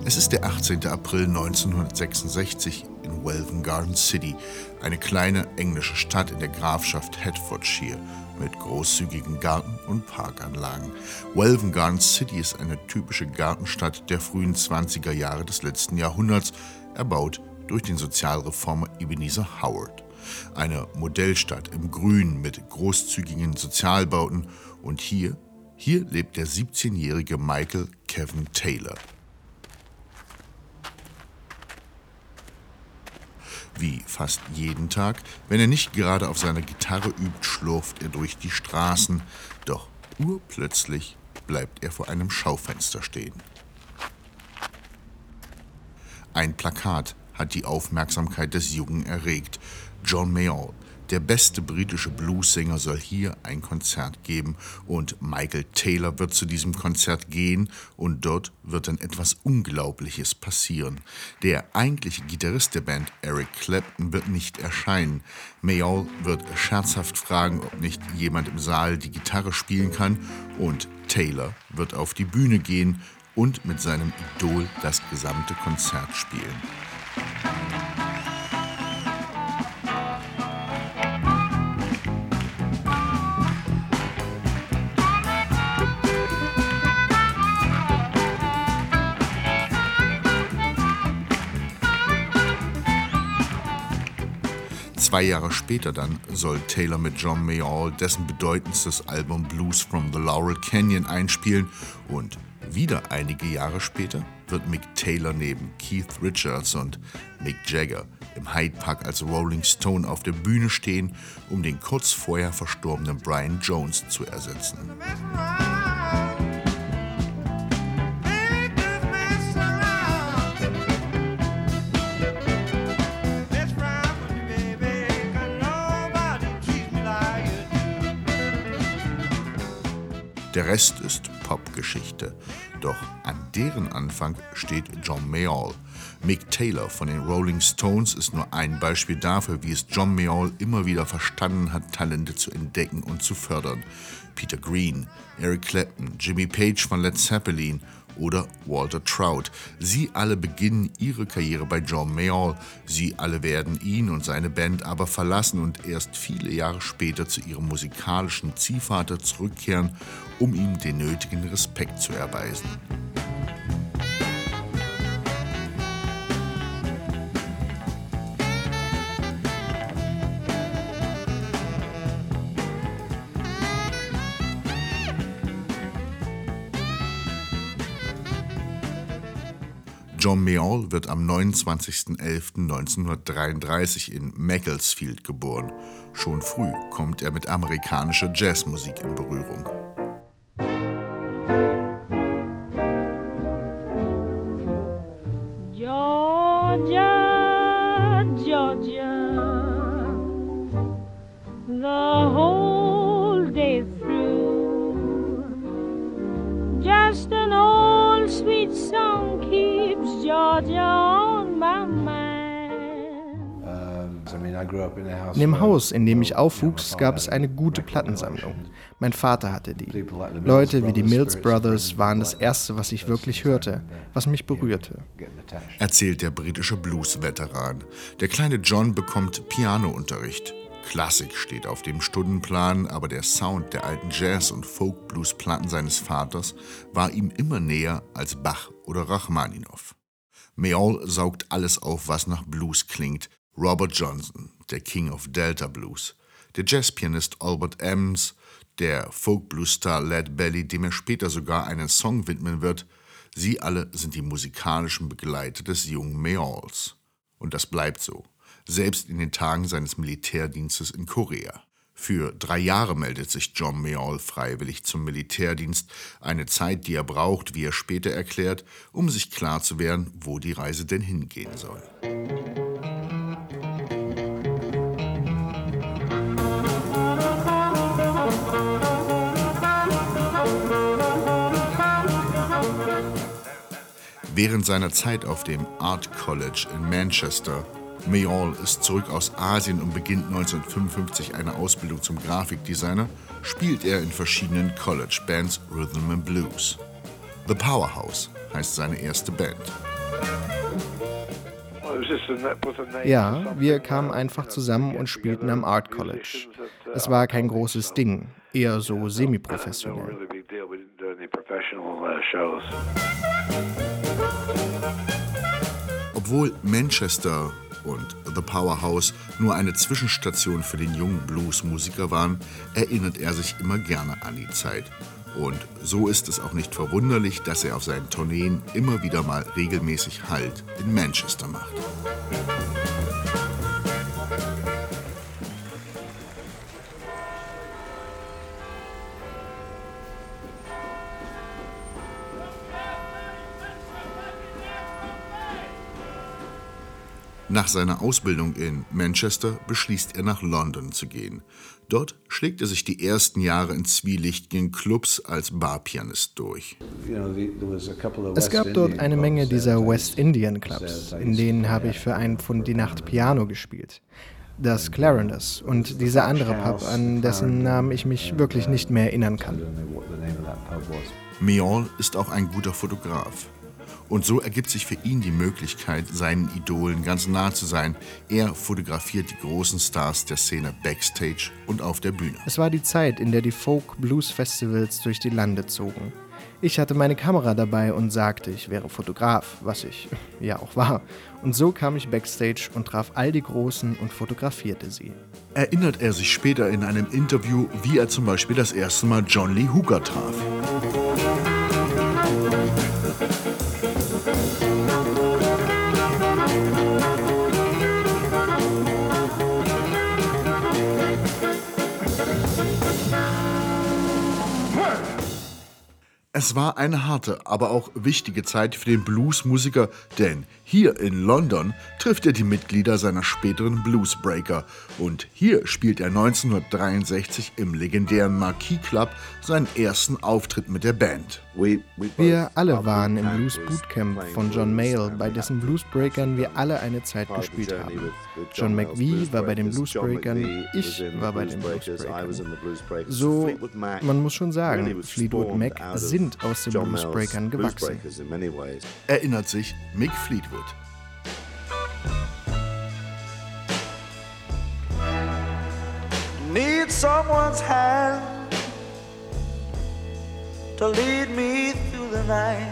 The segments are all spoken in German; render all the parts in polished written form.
Es ist der 18. April 1966 in Welvin Garden City, eine kleine englische Stadt in der Grafschaft Hertfordshire mit großzügigen Garten- und Parkanlagen. Welvin Garden City ist eine typische Gartenstadt der frühen 20er Jahre des letzten Jahrhunderts, erbaut durch den Sozialreformer Ebenezer Howard. Eine Modellstadt im Grün mit großzügigen Sozialbauten und hier lebt der 17-jährige Michael Kevin Taylor. Wie fast jeden Tag, wenn er nicht gerade auf seiner Gitarre übt, schlurft er durch die Straßen. Doch urplötzlich bleibt er vor einem Schaufenster stehen. Ein Plakat hat die Aufmerksamkeit des Jungen erregt. John Mayall, der beste britische Bluessänger, soll hier ein Konzert geben und Michael Taylor wird zu diesem Konzert gehen und dort wird dann etwas Unglaubliches passieren. Der eigentliche Gitarrist der Band, Eric Clapton, wird nicht erscheinen. Mayall wird scherzhaft fragen, ob nicht jemand im Saal die Gitarre spielen kann und Taylor wird auf die Bühne gehen und mit seinem Idol das gesamte Konzert spielen. 2 Jahre später dann soll Taylor mit John Mayall dessen bedeutendstes Album Blues from the Laurel Canyon einspielen und wieder einige Jahre später wird Mick Taylor neben Keith Richards und Mick Jagger im Hyde Park als Rolling Stone auf der Bühne stehen, um den kurz vorher verstorbenen Brian Jones zu ersetzen. Der Rest ist Popgeschichte. Doch an deren Anfang steht John Mayall. Mick Taylor von den Rolling Stones ist nur ein Beispiel dafür, wie es John Mayall immer wieder verstanden hat, Talente zu entdecken und zu fördern. Peter Green, Eric Clapton, Jimmy Page von Led Zeppelin oder Walter Trout. Sie alle beginnen ihre Karriere bei John Mayall. Sie alle werden ihn und seine Band aber verlassen und erst viele Jahre später zu ihrem musikalischen Ziehvater zurückkehren, um ihm den nötigen Respekt zu erweisen. John Mayall wird am 29.11.1933 in Macclesfield geboren. Schon früh kommt er mit amerikanischer Jazzmusik in Berührung. Georgia, Georgia, the whole day through, just an old sweet song keeps Georgia on my mind. In dem Haus, in dem ich aufwuchs, gab es eine gute Plattensammlung. Mein Vater hatte die. Leute wie die Mills Brothers waren das Erste, was ich wirklich hörte, was mich berührte. Erzählt der britische Blues-Veteran. Der kleine John bekommt Pianounterricht. Klassik steht auf dem Stundenplan, aber der Sound der alten Jazz- und Folk-Blues-Platten seines Vaters war ihm immer näher als Bach oder Rachmaninow. Mayall saugt alles auf, was nach Blues klingt. Robert Johnson, der King of Delta Blues, der Jazzpianist Albert Ammons, der Folk-Blues-Star Lead Belly, dem er später sogar einen Song widmen wird, sie alle sind die musikalischen Begleiter des jungen Mayalls. Und das bleibt so, selbst in den Tagen seines Militärdienstes in Korea. Für 3 Jahre meldet sich John Mayall freiwillig zum Militärdienst, eine Zeit, die er braucht, wie er später erklärt, um sich klar zu werden, wo die Reise denn hingehen soll. Während seiner Zeit auf dem Art College in Manchester, Mayall ist zurück aus Asien und beginnt 1955 eine Ausbildung zum Grafikdesigner, spielt er in verschiedenen College-Bands Rhythm and Blues. The Powerhouse heißt seine erste Band. Ja, wir kamen einfach zusammen und spielten am Art College. Es war kein großes Ding, eher so semi-professionell. Obwohl Manchester und The Powerhouse nur eine Zwischenstation für den jungen Bluesmusiker waren, erinnert er sich immer gerne an die Zeit. Und so ist es auch nicht verwunderlich, dass er auf seinen Tourneen immer wieder mal regelmäßig Halt in Manchester macht. Nach seiner Ausbildung in Manchester beschließt er, nach London zu gehen. Dort schlägt er sich die ersten Jahre in zwielichtigen Clubs als Barpianist durch. Es gab dort eine Menge dieser West Indian Clubs, in denen habe ich für einen Pfund die Nacht Piano gespielt. Das Clarindas und dieser andere Pub, an dessen Namen ich mich wirklich nicht mehr erinnern kann. Meoul ist auch ein guter Fotograf. Und so ergibt sich für ihn die Möglichkeit, seinen Idolen ganz nah zu sein. Er fotografiert die großen Stars der Szene backstage und auf der Bühne. Es war die Zeit, in der die Folk-Blues-Festivals durch die Lande zogen. Ich hatte meine Kamera dabei und sagte, ich wäre Fotograf, was ich ja auch war. Und so kam ich backstage und traf all die Großen und fotografierte sie. Erinnert er sich später in einem Interview, wie er zum Beispiel das erste Mal John Lee Hooker traf. Es war eine harte, aber auch wichtige Zeit für den Bluesmusiker, denn hier in London trifft er die Mitglieder seiner späteren Bluesbreaker und hier spielt er 1963 im legendären Marquis Club seinen ersten Auftritt mit der Band. Wir alle waren im Blues Bootcamp von John Mayall, bei dessen Bluesbreakern wir alle eine Zeit gespielt haben. John McVie war bei den Bluesbreakern, ich war bei den Bluesbreakern. So, man muss schon sagen, Fleetwood Mac sind aus den Bluesbreakern gewachsen. Erinnert sich Mick Fleetwood. Need someone's hand to lead me through the night.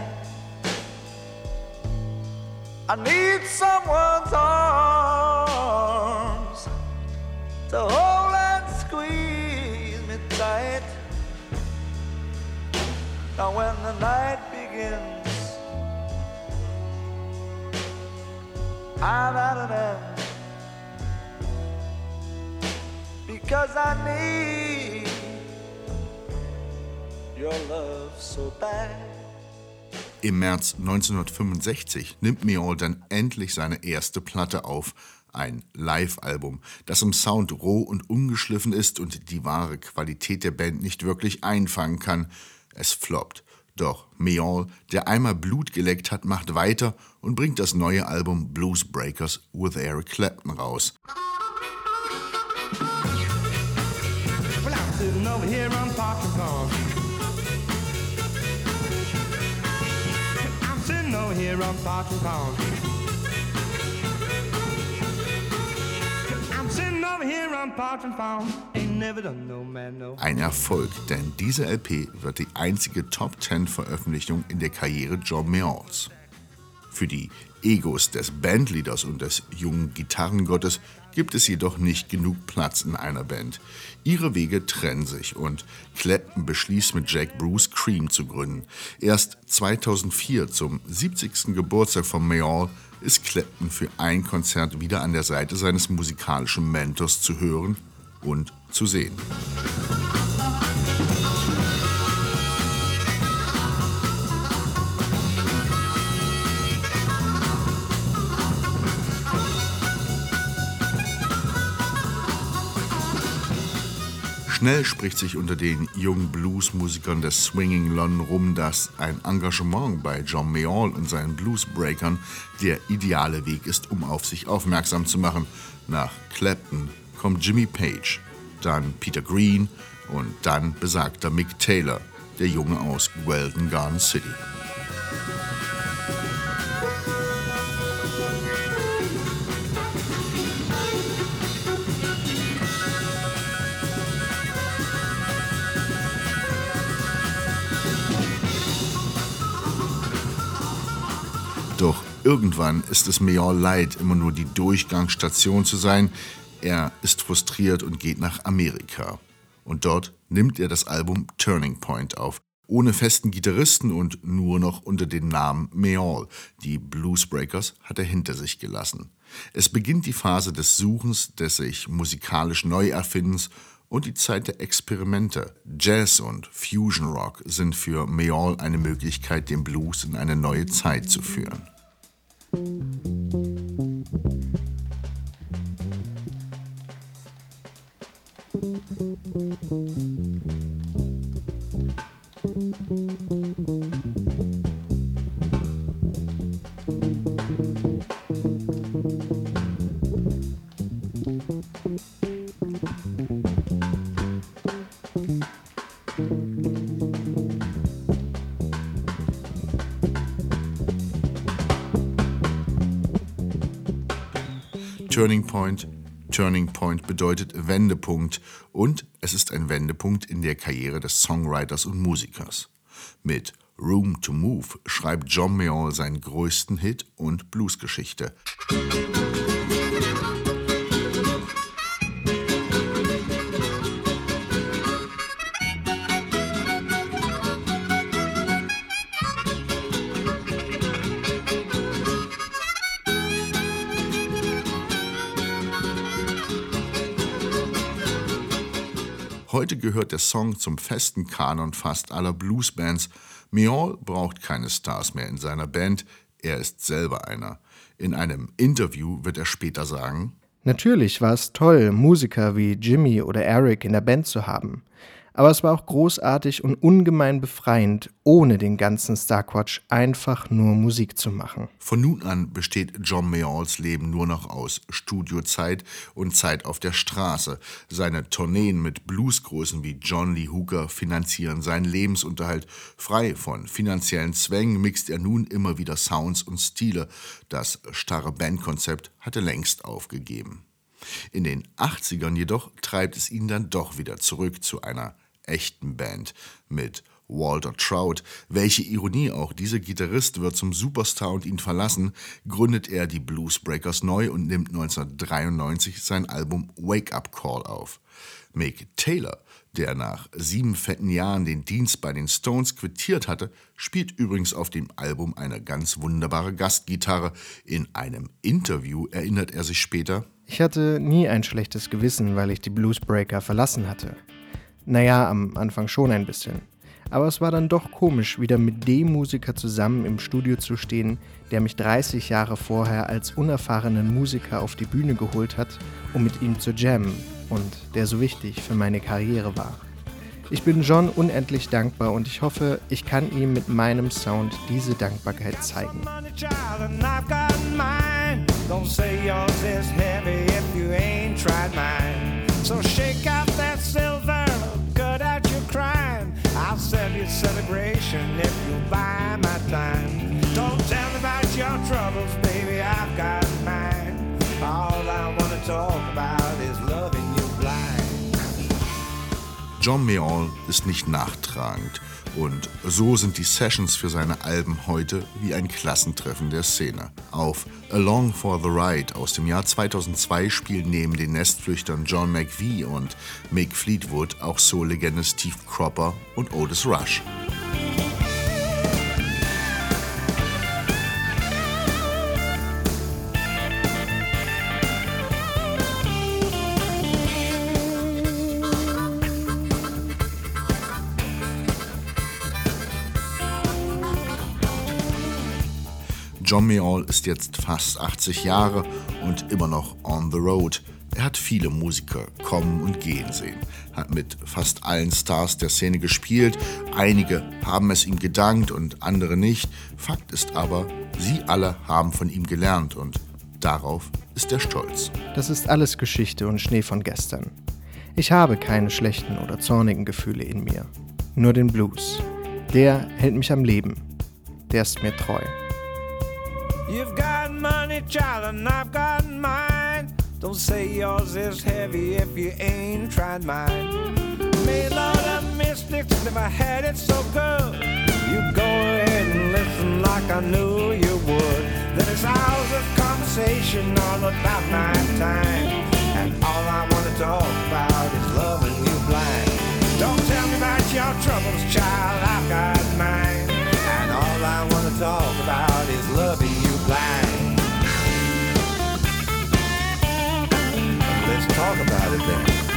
I need someone's arms to hold and squeeze me tight. Now when the night begins, I'm at an end, because I need your love so bad. Im März 1965 nimmt Meoul dann endlich seine erste Platte auf, ein Live-Album, das im Sound roh und ungeschliffen ist und die wahre Qualität der Band nicht wirklich einfangen kann. Es floppt. Doch Meoul, der einmal Blut geleckt hat, macht weiter und bringt das neue Album Blues Breakers with Eric Clapton raus. Well, I'm sitting over here on Parker Farm. I'm sitting over here on Parker Farm. I'm sitting over here on Parker Farm. Ain't never done no man no. Ein Erfolg, denn diese LP wird die einzige Top-10-Veröffentlichung in der Karriere John Mayalls. Für die Egos des Bandleaders und des jungen Gitarrengottes gibt es jedoch nicht genug Platz in einer Band. Ihre Wege trennen sich und Clapton beschließt mit Jack Bruce Cream zu gründen. Erst 2004, zum 70. Geburtstag von Mayall, ist Clapton für ein Konzert wieder an der Seite seines musikalischen Mentors zu hören und zu sehen. Schnell spricht sich unter den jungen Bluesmusikern des Swinging London rum, dass ein Engagement bei John Mayall und seinen Bluesbreakern der ideale Weg ist, um auf sich aufmerksam zu machen. Nach Clapton kommt Jimmy Page, dann Peter Green und dann besagter Mick Taylor, der Junge aus Weldon Garden City. Doch irgendwann ist es Mayall leid, immer nur die Durchgangsstation zu sein. Er ist frustriert und geht nach Amerika. Und dort nimmt er das Album Turning Point auf, ohne festen Gitarristen und nur noch unter dem Namen Mayall. Die Bluesbreakers hat er hinter sich gelassen. Es beginnt die Phase des Suchens, des sich musikalisch Neuerfindens und die Zeit der Experimente. Jazz und Fusion Rock sind für Mayall eine Möglichkeit, den Blues in eine neue Zeit zu führen. Turning Point bedeutet Wendepunkt und es ist ein Wendepunkt in der Karriere des Songwriters und Musikers. Mit Room to Move schreibt John Mayall seinen größten Hit und Bluesgeschichte. Heute gehört der Song zum festen Kanon fast aller Bluesbands. Mayall braucht keine Stars mehr in seiner Band, er ist selber einer. In einem Interview wird er später sagen: Natürlich war es toll, Musiker wie Jimmy oder Eric in der Band zu haben. Aber es war auch großartig und ungemein befreiend, ohne den ganzen Starquatsch einfach nur Musik zu machen. Von nun an besteht John Mayalls Leben nur noch aus Studiozeit und Zeit auf der Straße. Seine Tourneen mit Bluesgrößen wie John Lee Hooker finanzieren seinen Lebensunterhalt. Frei von finanziellen Zwängen mixt er nun immer wieder Sounds und Stile. Das starre Bandkonzept hat er längst aufgegeben. In den 80ern jedoch treibt es ihn dann doch wieder zurück zu einer echten Band mit Walter Trout. Welche Ironie auch, dieser Gitarrist wird zum Superstar und ihn verlassen, gründet er die Bluesbreakers neu und nimmt 1993 sein Album Wake Up Call auf. Mick Taylor, der nach 7 fetten Jahren den Dienst bei den Stones quittiert hatte, spielt übrigens auf dem Album eine ganz wunderbare Gastgitarre. In einem Interview erinnert er sich später: Ich hatte nie ein schlechtes Gewissen, weil ich die Bluesbreaker verlassen hatte. Naja, am Anfang schon ein bisschen. Aber es war dann doch komisch, wieder mit dem Musiker zusammen im Studio zu stehen, der mich 30 Jahre vorher als unerfahrenen Musiker auf die Bühne geholt hat, um mit ihm zu jammen und der so wichtig für meine Karriere war. Ich bin John unendlich dankbar und ich hoffe, ich kann ihm mit meinem Sound diese Dankbarkeit zeigen. Don't say yours is heavy if you ain't tried mine. So shake out that silver, cut out your crime. I'll sell you celebration if you buy my time. Don't tell me about your troubles, baby, I've got mine. All I wanna talk about is loving you blind. John Mayall ist nicht nachtragend. Und so sind die Sessions für seine Alben heute wie ein Klassentreffen der Szene. Auf Along for the Ride aus dem Jahr 2002 spielen neben den Nestflüchtern John McVie und Mick Fleetwood auch Soul-Legende Steve Cropper und Otis Rush. John Mayall ist jetzt fast 80 Jahre und immer noch on the road. Er hat viele Musiker kommen und gehen sehen, hat mit fast allen Stars der Szene gespielt. Einige haben es ihm gedankt und andere nicht. Fakt ist aber, sie alle haben von ihm gelernt und darauf ist er stolz. Das ist alles Geschichte und Schnee von gestern. Ich habe keine schlechten oder zornigen Gefühle in mir. Nur den Blues. Der hält mich am Leben. Der ist mir treu. You've got money, child, and I've got mine. Don't say yours is heavy if you ain't tried mine. May Lord of mystics never had it so good. You go ahead and listen like I knew you would. vacation all about night time. And all I want to talk about is loving you blind. Don't tell me about your troubles, child, I've got mine. And all I want to talk about is loving you blind. Let's talk about it then.